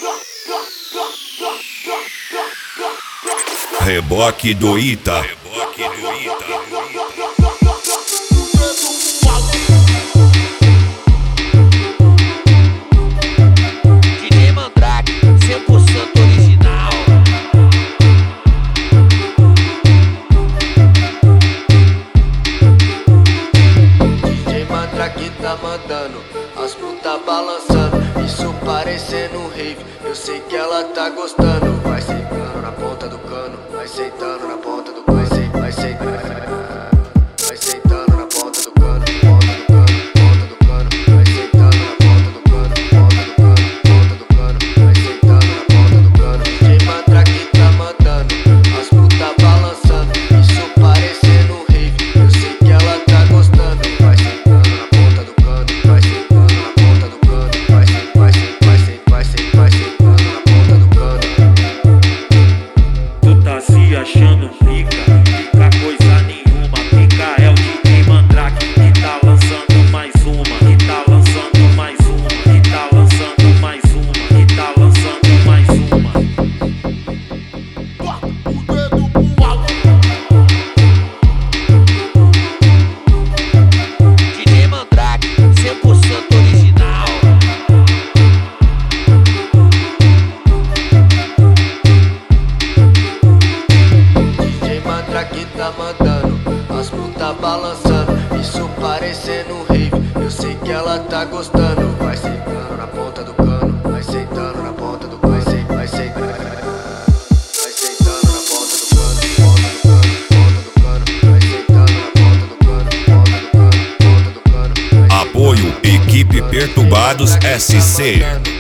Reboque do Ita. DJ Mandrake, 100% original. DJ Mandrake tá mandando as puta balançando, isso parecendo rave. Eu sei que ela tá gostando. Vai sentando na ponta do cano, vai sentando na ponta do cano, vai sentando na ponta do cano, ponta do cano, vai sentando na ponta do cano, ponta do cano, vai sentando na ponta do cano. DJ Mandrake tá mandando as puta balançando, isso parecendo rave. Eu sei que ela tá gostando. Vai sentando na ponta do cano, vai sentando na ponta do cano, vai sentando na ponta do cano. Tu tá se achando pica, pica coisa nenhuma. Pica é o DJ Mandrake que tá lançando mais uma, que tá lançando mais uma, que tá lançando mais uma, que tá lançando mais uma. DJ Mandrake, 100% original. DJ Mandrake tá mandando as puta balançando, isso parecendo rave. Eu sei que ela tá gostando. Vai sentando na ponta do cano, vai sentando na ponta do cano, vai sentando na ponta do cano, ponta do cano, vai sentando na ponta do cano, ponta do cano. Apoio Equipe Perturbados SC.